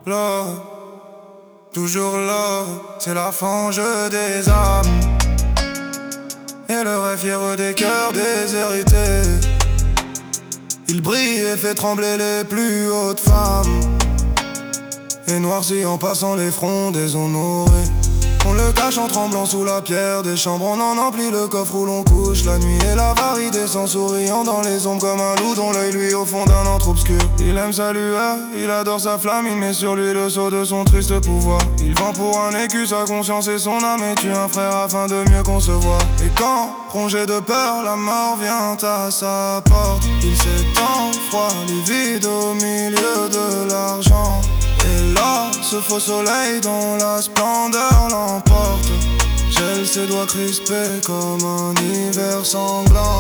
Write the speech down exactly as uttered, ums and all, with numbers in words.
là, toujours là, c'est la fange des âmes. Et le rêve fier des cœurs déshérités. Il brille et fait trembler les plus hautes femmes. Et noircit en passant les fronts déshonorés. On le cache en tremblant sous la pierre des chambres. On en emplit le coffre où l'on couche la nuit. Et la varie descend souriant dans les ombres comme un loup dont l'œil lui au fond d'un antre obscur. Il aime sa lueur, il adore sa flamme. Il met sur lui le sceau de son triste pouvoir. Il vend pour un écu sa conscience et son âme. Et tue un frère afin de mieux concevoir. Et quand, rongé de peur, la mort vient à sa porte, il s'étend froid, livide au milieu de l'argent. Et là, ce faux soleil dont la splendeur l'emporte, gèle ses doigts crispés comme un hiver sanglant.